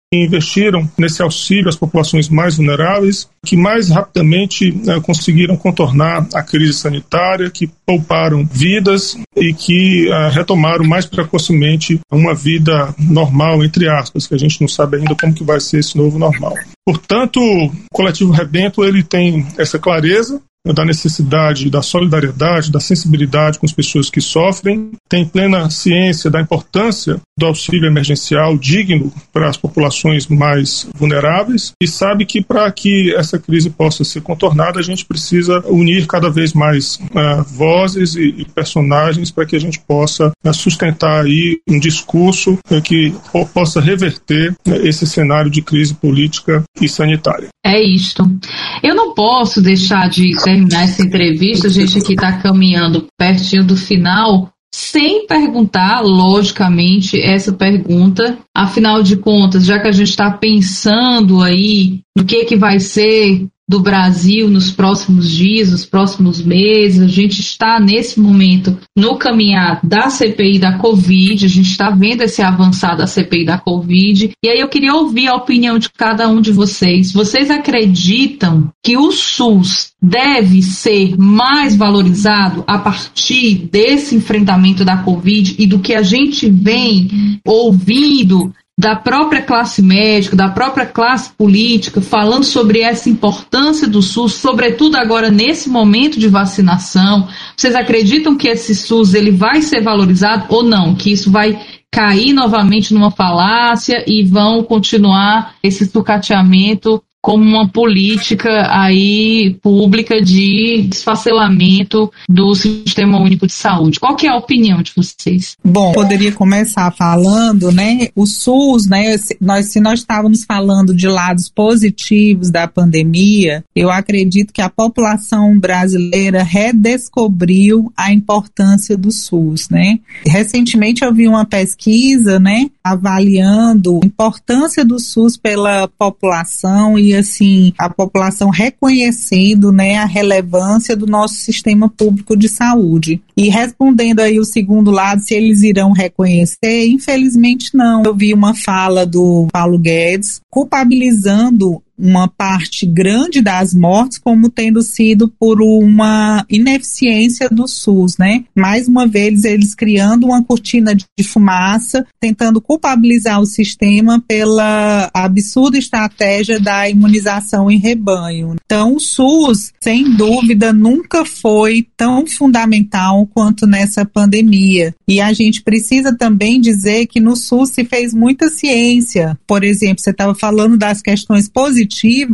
que investiram nesse auxílio às populações mais vulneráveis, que mais rapidamente conseguiram contornar a crise sanitária, que pouparam vidas e que retomaram mais precocemente uma vida normal, entre aspas, que a gente não sabe ainda como que vai ser esse novo normal. Portanto, o Coletivo Rebento ele tem essa clareza da necessidade da solidariedade, da sensibilidade com as pessoas que sofrem, tem plena ciência da importância do auxílio emergencial digno para as populações mais vulneráveis e sabe que para que essa crise possa ser contornada, a gente precisa unir cada vez mais vozes e personagens para que a gente possa sustentar aí um discurso que possa reverter esse cenário de crise política e sanitária. É isto. Eu não posso deixar de terminar essa entrevista, a gente aqui está caminhando pertinho do final, sem perguntar, logicamente, essa pergunta. Afinal de contas, já que a gente está pensando aí no que vai ser do Brasil nos próximos dias, nos próximos meses, a gente está nesse momento no caminhar da CPI da Covid, a gente está vendo esse avançar da CPI da Covid, e aí eu queria ouvir a opinião de cada um de vocês. Vocês acreditam que o SUS deve ser mais valorizado a partir desse enfrentamento da Covid e do que a gente vem ouvindo da própria classe médica, da própria classe política, falando sobre essa importância do SUS, sobretudo agora nesse momento de vacinação? Vocês acreditam que esse SUS ele vai ser valorizado ou não? Que isso vai cair novamente numa falácia e vão continuar esse sucateamento como uma política aí pública de desfacelamento do Sistema Único de Saúde? Qual que é a opinião de vocês? Bom, poderia começar falando, né, o SUS, né, se nós estávamos falando de lados positivos da pandemia, eu acredito que a população brasileira redescobriu a importância do SUS, né. Recentemente eu vi uma pesquisa, né, avaliando a importância do SUS pela população e assim, a população reconhecendo, né, a relevância do nosso sistema público de saúde. E respondendo aí o segundo lado, se eles irão reconhecer, infelizmente não. Eu vi uma fala do Paulo Guedes culpabilizando uma parte grande das mortes como tendo sido por uma ineficiência do SUS, né? Mais uma vez, eles criando uma cortina de fumaça, tentando culpabilizar o sistema pela absurda estratégia da imunização em rebanho. Então, o SUS, sem dúvida, nunca foi tão fundamental quanto nessa pandemia. E a gente precisa também dizer que no SUS se fez muita ciência. Por exemplo, você estava falando das questões positivas.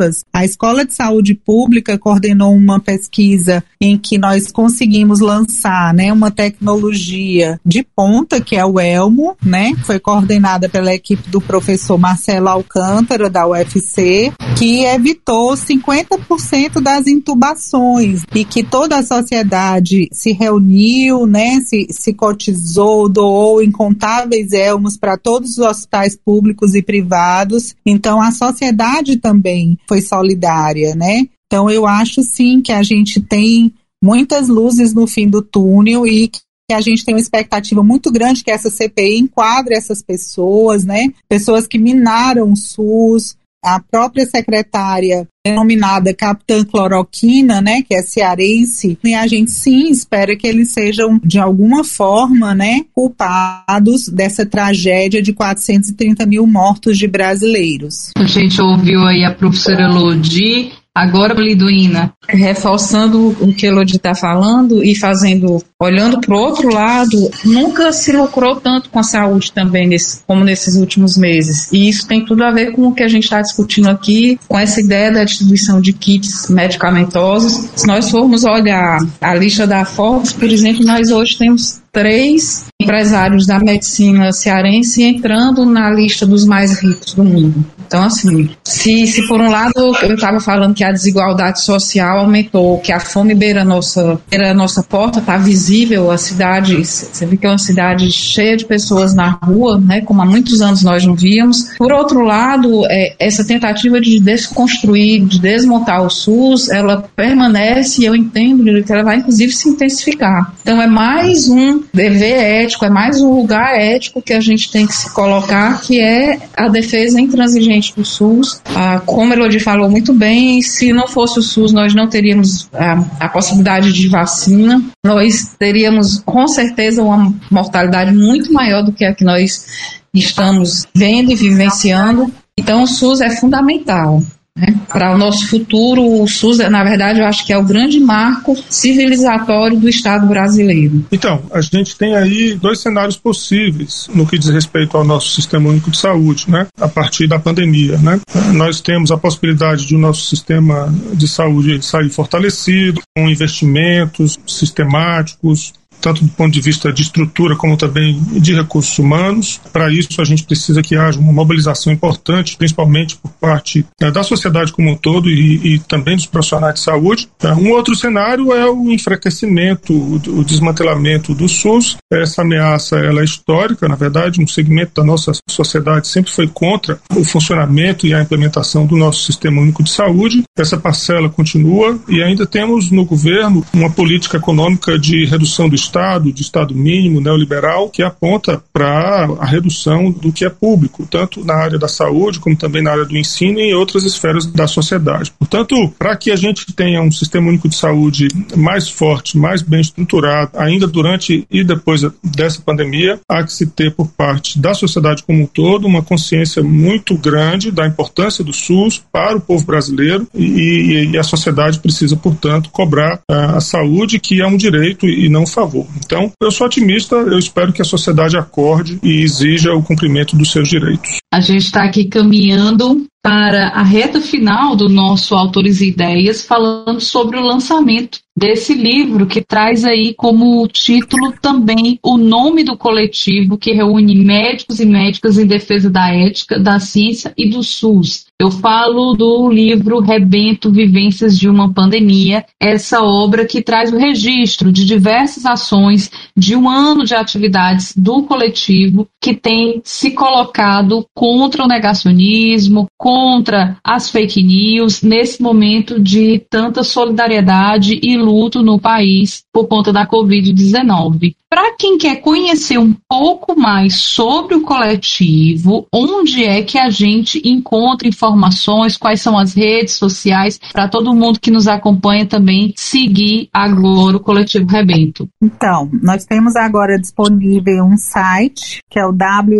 A Escola de Saúde Pública coordenou uma pesquisa em que nós conseguimos lançar, né, uma tecnologia de ponta, que é o Elmo, né, que foi coordenada pela equipe do professor Marcelo Alcântara, da UFC, que evitou 50% das intubações e que toda a sociedade se reuniu, né, se cotizou, doou incontáveis elmos para todos os hospitais públicos e privados. Então, a sociedade também foi solidária, né? Então, eu acho sim que a gente tem muitas luzes no fim do túnel e que a gente tem uma expectativa muito grande que essa CPI enquadre essas pessoas, né? Pessoas que minaram o SUS. A própria secretária denominada Capitã Cloroquina, né, que é cearense, e a gente sim espera que eles sejam, de alguma forma, né, culpados dessa tragédia de 430 mil mortos de brasileiros. A gente ouviu aí a professora Elodie. Agora, Liduína. Reforçando o que a Elodie está falando e olhando para o outro lado, nunca se lucrou tanto com a saúde também, como nesses últimos meses. E isso tem tudo a ver com o que a gente está discutindo aqui, com essa ideia da distribuição de kits medicamentosos. Se nós formos olhar a lista da Forbes, por exemplo, nós hoje temos 3 empresários da medicina cearense entrando na lista dos mais ricos do mundo. Então, assim, se por um lado eu estava falando que a desigualdade social aumentou, que a fome beira a nossa porta, está visível a cidade, você vê que é uma cidade cheia de pessoas na rua, né, como há muitos anos nós não víamos. Por outro lado, essa tentativa de desconstruir, de desmontar o SUS, ela permanece e eu entendo que ela vai inclusive se intensificar. Então é mais um dever ético, é mais um lugar ético que a gente tem que se colocar, que é a defesa intransigente do SUS. Como a Elodie falou muito bem, se não fosse o SUS, nós não teríamos a possibilidade de vacina, nós teríamos com certeza uma mortalidade muito maior do que a que nós estamos vendo e vivenciando. Então o SUS é fundamental, né? Para o nosso futuro. O SUS, na verdade, eu acho que é o grande marco civilizatório do Estado brasileiro. Então, a gente tem aí 2 cenários possíveis no que diz respeito ao nosso Sistema Único de Saúde, né? A partir da pandemia, né? Nós temos a possibilidade de o nosso sistema de saúde sair fortalecido, com investimentos sistemáticos, tanto do ponto de vista de estrutura como também de recursos humanos. Para isso, a gente precisa que haja uma mobilização importante, principalmente por parte da sociedade como um todo e também dos profissionais de saúde. Um outro cenário é o enfraquecimento, o desmantelamento do SUS. Essa ameaça ela é histórica, na verdade, um segmento da nossa sociedade sempre foi contra o funcionamento e a implementação do nosso Sistema Único de Saúde. Essa parcela continua e ainda temos no governo uma política econômica de redução do de Estado mínimo, neoliberal, que aponta para a redução do que é público, tanto na área da saúde, como também na área do ensino e em outras esferas da sociedade. Portanto, para que a gente tenha um Sistema Único de Saúde mais forte, mais bem estruturado, ainda durante e depois dessa pandemia, há que se ter por parte da sociedade como um todo uma consciência muito grande da importância do SUS para o povo brasileiro e a sociedade precisa, portanto, cobrar a saúde, que é um direito e não um favor. Então, eu sou otimista, eu espero que a sociedade acorde e exija o cumprimento dos seus direitos. A gente está aqui caminhando para a reta final do nosso Autores e Ideias, falando sobre o lançamento desse livro, que traz aí como título também o nome do coletivo que reúne médicos e médicas em defesa da ética, da ciência e do SUS. Eu falo do livro Rebento, Vivências de uma Pandemia, essa obra que traz o registro de diversas ações de um ano de atividades do coletivo que tem se colocado contra o negacionismo, contra as fake news, nesse momento de tanta solidariedade e luto no país por conta da Covid-19. Para quem quer conhecer um pouco mais sobre o coletivo, onde é que a gente encontra informações, quais são as redes sociais, para todo mundo que nos acompanha também seguir agora o Coletivo Rebento? Então, nós temos agora disponível um site, que é o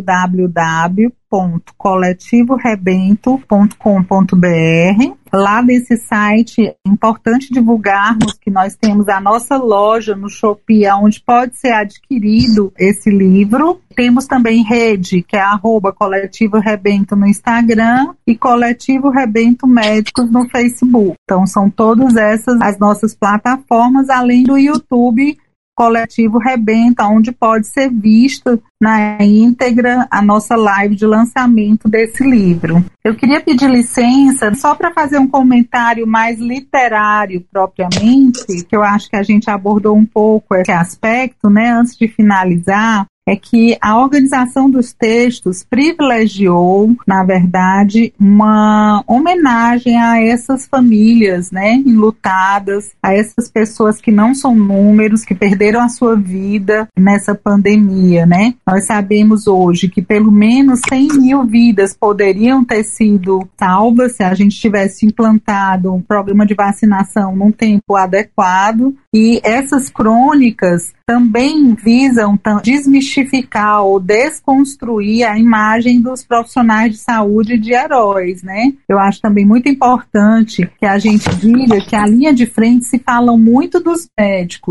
www.coletivorebento.com.br. Lá nesse site é importante divulgarmos que nós temos a nossa loja no Shopee, onde pode ser adquirido esse livro. Temos também rede, que é @Coletivo Rebento no Instagram e Coletivo Rebento Médicos no Facebook. Então são todas essas as nossas plataformas, além do YouTube Coletivo Rebento, onde pode ser vista na íntegra a nossa live de lançamento desse livro. Eu queria pedir licença só para fazer um comentário mais literário propriamente, que eu acho que a gente abordou um pouco esse aspecto, né, antes de finalizar. É que a organização dos textos privilegiou, na verdade, uma homenagem a essas famílias, né, enlutadas, a essas pessoas que não são números, que perderam a sua vida nessa pandemia, né. Nós sabemos hoje que pelo menos 100 mil vidas poderiam ter sido salvas se a gente tivesse implantado um programa de vacinação num tempo adequado, e essas crônicas também visam desmistificar ou desconstruir a imagem dos profissionais de saúde de heróis, né? Eu acho também muito importante que a gente diga que a linha de frente se fala muito dos médicos,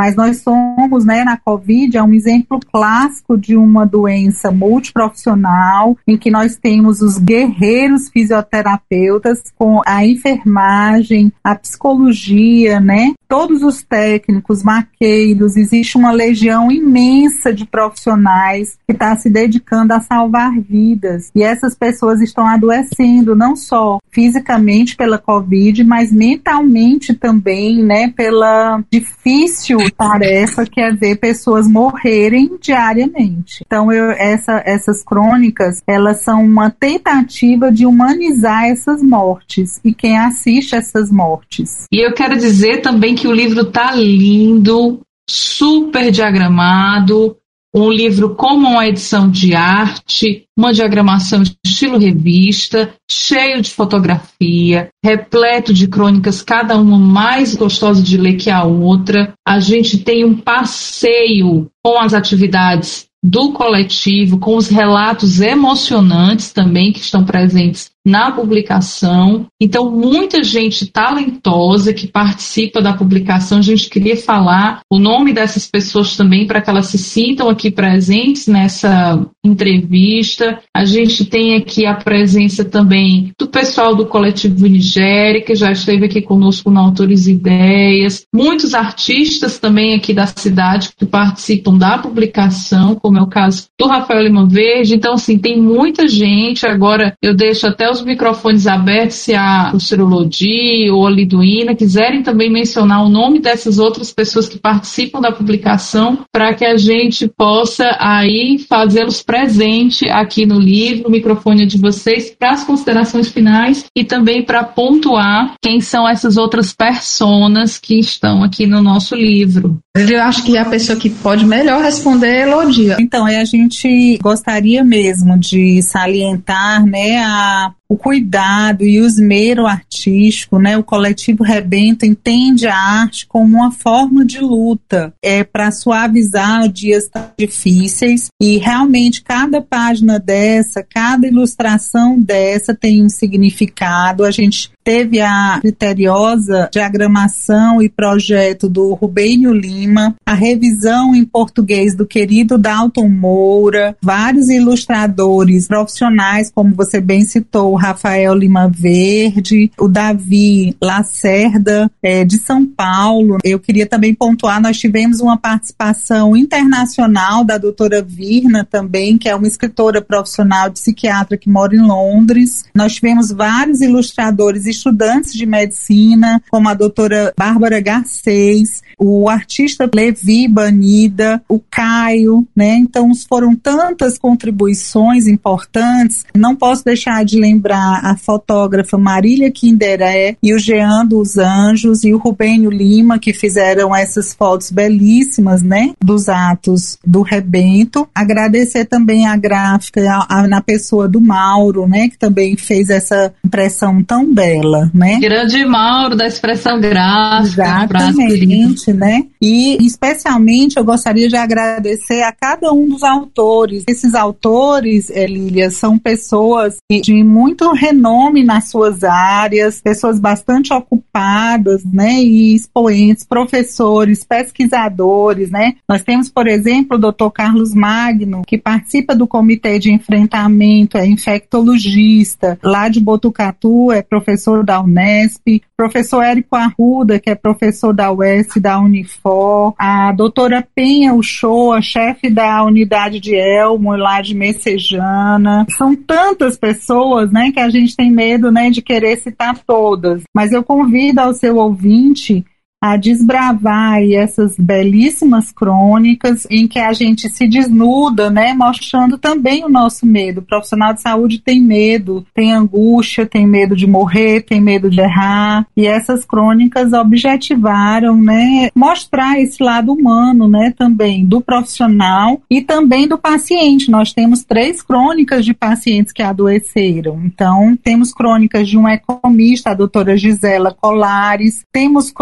mas nós somos, né, na Covid, é um exemplo clássico de uma doença multiprofissional, em que nós temos os guerreiros fisioterapeutas com a enfermagem, a psicologia, né, todos os técnicos, maqueiros, existe uma legião imensa de profissionais que está se dedicando a salvar vidas. E essas pessoas estão adoecendo, não só fisicamente pela Covid, mas mentalmente também, né, pela difícil tarefa que é ver pessoas morrerem diariamente. Então, essas crônicas, elas são uma tentativa de humanizar essas mortes e quem assiste essas mortes. E eu quero dizer também que o livro tá lindo, super diagramado, um livro como uma edição de arte, uma diagramação de estilo revista, cheio de fotografia, repleto de crônicas, cada uma mais gostosa de ler que a outra. A gente tem um passeio com as atividades do coletivo, com os relatos emocionantes também que estão presentes na publicação. Então, muita gente talentosa que participa da publicação. A gente queria falar o nome dessas pessoas também para que elas se sintam aqui presentes nessa entrevista. A gente tem aqui a presença também do pessoal do Coletivo Nigéria, que já esteve aqui conosco no Autores e Ideias. Muitos artistas também aqui da cidade que participam da publicação, como é o caso do Rafael Lima Verde. Então, assim, tem muita gente. Agora, eu deixo até os microfones abertos se a professora Lodi ou a Liduína quiserem também mencionar o nome dessas outras pessoas que participam da publicação, para que a gente possa aí fazê-los presente aqui no livro. O microfone é de vocês para as considerações finais e também para pontuar quem são essas outras personas que estão aqui no nosso livro. Eu acho que a pessoa que pode melhor responder é a Elodia. Então, a gente gostaria mesmo de salientar, né, o cuidado e o esmero artístico, né? O Coletivo Rebento entende a arte como uma forma de luta, para suavizar dias tão difíceis, e realmente cada página dessa, cada ilustração dessa tem um significado. A gente teve a criteriosa diagramação e projeto do Rubênio Lima, a revisão em português do querido Dalton Moura, vários ilustradores profissionais, como você bem citou, o Rafael Lima Verde, o Davi Lacerda, de São Paulo. Eu queria também pontuar, nós tivemos uma participação internacional da doutora Virna também, que é uma escritora profissional psiquiatra que mora em Londres. Nós tivemos vários ilustradores estudantes de medicina, como a doutora Bárbara Garcês, o artista Levi Banida, o Caio, né? Então foram tantas contribuições importantes. Não posso deixar de lembrar a fotógrafa Marília Kinderé e o Jean dos Anjos e o Rubênio Lima, que fizeram essas fotos belíssimas, né, dos atos do Rebento. Agradecer também a gráfica na pessoa do Mauro, né, que também fez essa impressão tão bela, né? Grande Mauro da expressão gráfica. Exatamente, né? E especialmente eu gostaria de agradecer a cada um dos autores. Esses autores, Lília, são pessoas de muito renome nas suas áreas, pessoas bastante ocupadas, né? E expoentes, professores, pesquisadores, né? Nós temos, por exemplo, o Dr. Carlos Magno, que participa do Comitê de Enfrentamento, é infectologista, lá de Botucatu, é professor da Unesp, professor Érico Arruda, que é professor da UES e da Unifor, a doutora Penha Uchoa, chefe da unidade de Elmo, lá de Messejana. São tantas pessoas, né, que a gente tem medo, né, de querer citar todas. Mas eu convido ao seu ouvinte a desbravar aí essas belíssimas crônicas em que a gente se desnuda, né, mostrando também o nosso medo. O profissional de saúde tem medo, tem angústia, tem medo de morrer, tem medo de errar, e essas crônicas objetivaram, né, mostrar esse lado humano, né, também do profissional e também do paciente. Nós temos 3 crônicas de pacientes que adoeceram. Então, temos crônicas de um ecomista, a doutora Gisela Colares, temos crônicas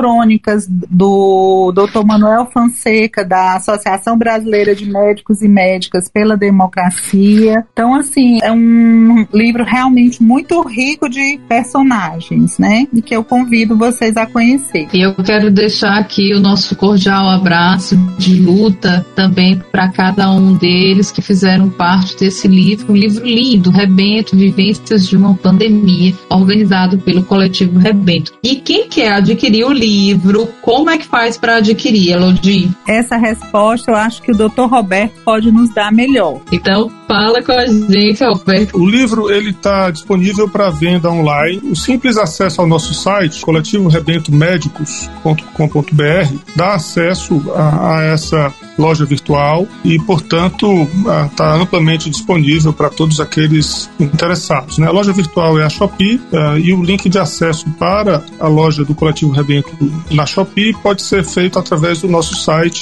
críticas do Dr. Manuel Fonseca, da Associação Brasileira de Médicos e Médicas pela Democracia. Então, assim, é um livro realmente muito rico de personagens, né? E que eu convido vocês a conhecer. E eu quero deixar aqui o nosso cordial abraço de luta também para cada um deles que fizeram parte desse livro. Um livro lindo, Rebento, Vivências de uma Pandemia, organizado pelo Coletivo Rebento. E quem quer adquirir o livro, como é que faz para adquirir, Elodie? Essa resposta eu acho que o Dr. Roberto pode nos dar melhor. Então, fala com a gente, Roberto. O livro está disponível para venda online. O simples acesso ao nosso site, coletivorebentomédicos.com.br, dá acesso a essa loja virtual e, portanto, está amplamente disponível para todos aqueles interessados, né? A loja virtual é a Shopee e o link de acesso para a loja do Coletivo Rebento na Shopee pode ser feito através do nosso site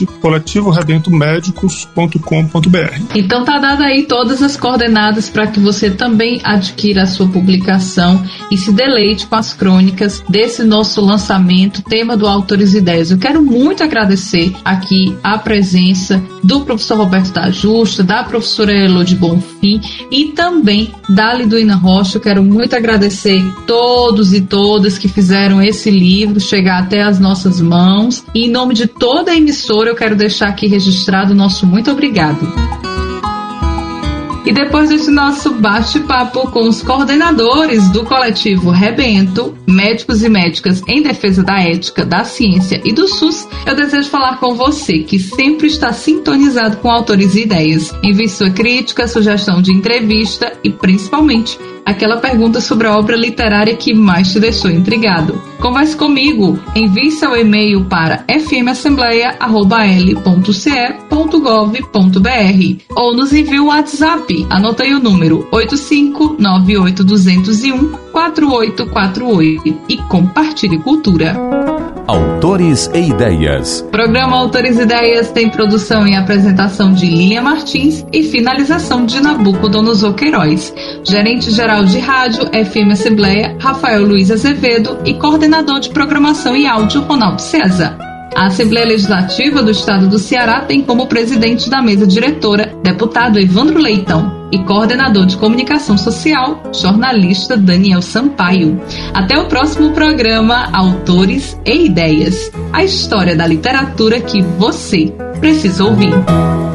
coletivorebentomédicos.com.br. Então tá dado aí todas as coordenadas para que você também adquira a sua publicação e se deleite com as crônicas desse nosso lançamento, tema do Autores e Ideias. Eu quero muito agradecer aqui a presença do professor Roberto da Justa, da professora Elodie Bonfim e também da Liduína Rocha. Eu quero muito agradecer todos e todas que fizeram esse livro chegar até as nossas mãos. E em nome de toda a emissora, eu quero deixar aqui registrado o nosso muito obrigado. E depois desse nosso bate-papo com os coordenadores do Coletivo Rebento, Médicos e Médicas em Defesa da Ética, da Ciência e do SUS, eu desejo falar com você que sempre está sintonizado com Autores e Ideias. Envie sua crítica, sugestão de entrevista e, principalmente, aquela pergunta sobre a obra literária que mais te deixou intrigado. Converse comigo, envie seu e-mail para fmassembleia@l.ce.gov.br ou nos envie o WhatsApp. Anota aí o número 85982014848 e compartilhe cultura. Autores e Ideias. O programa Autores e Ideias tem produção e apresentação de Lilian Martins e finalização de Nabucodonosor Queiroz. Gerente-geral de rádio FM Assembleia, Rafael Luiz Azevedo e coordenador de programação e áudio, Ronaldo César. A Assembleia Legislativa do Estado do Ceará tem como presidente da mesa diretora deputado Evandro Leitão e coordenador de comunicação social, jornalista Daniel Sampaio. Até o próximo programa Autores e Ideias, a história da literatura que você precisa ouvir.